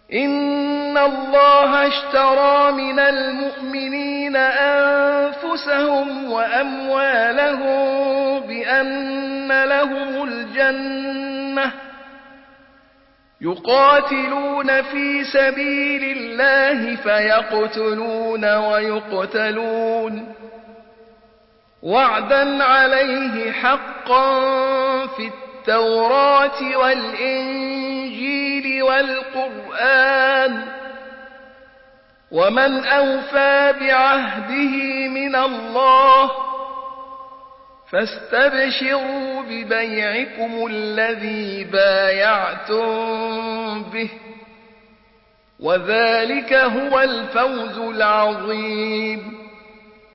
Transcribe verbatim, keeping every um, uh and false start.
إن الله اشترى من المؤمنين أنفسهم وأموالهم بأن لهم الجنة يقاتلون في سبيل الله فيقتلون ويقتلون وعدا عليه حقا في التوراة والإنجيل والقرآن ومن أوفى بعهده من الله فاستبشروا ببيعكم الذي بايعتم به وذلك هو الفوز العظيم